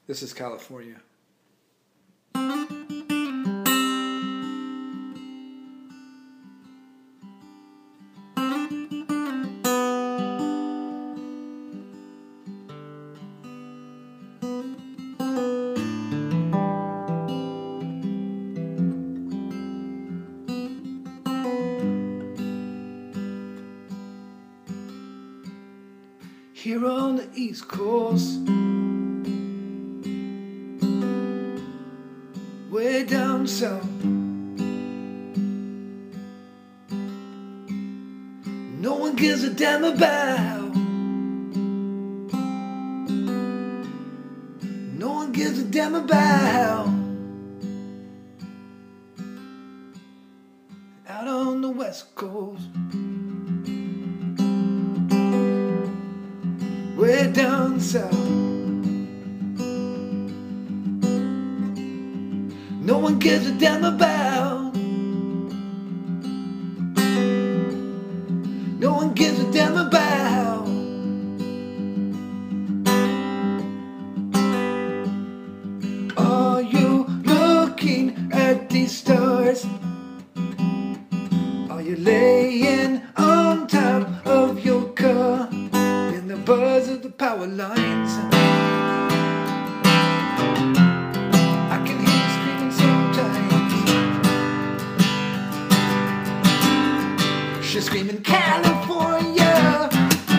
This is California. Here on the East Coast, way down south, no one gives a damn about. No one gives a damn about. Out on the West Coast, way down south, no one gives a damn about. No one gives a damn about. Are you looking at these stars? Are you laying on top of your car in the buzz of the power lines? I can hear you screaming sometimes. She's screaming California.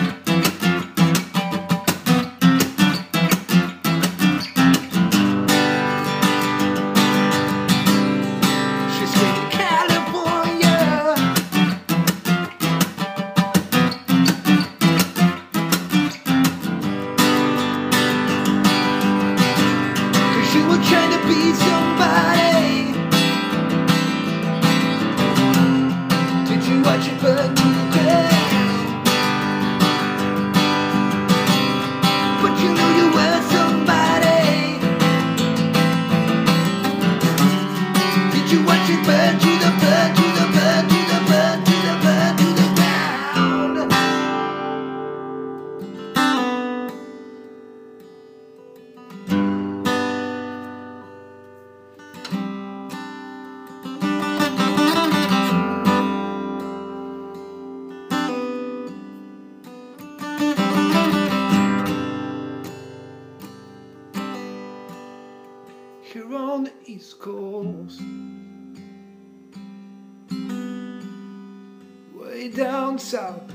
She's screaming California. Cause you were trying to be somebody. Did you watch it burn to the ground? But you knew you were somebody. Did you watch it burn to the burn to the burn to the burn to the burn to the ground? Here on the East Coast, way down south,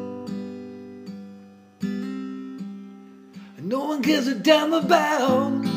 no one gives a damn about.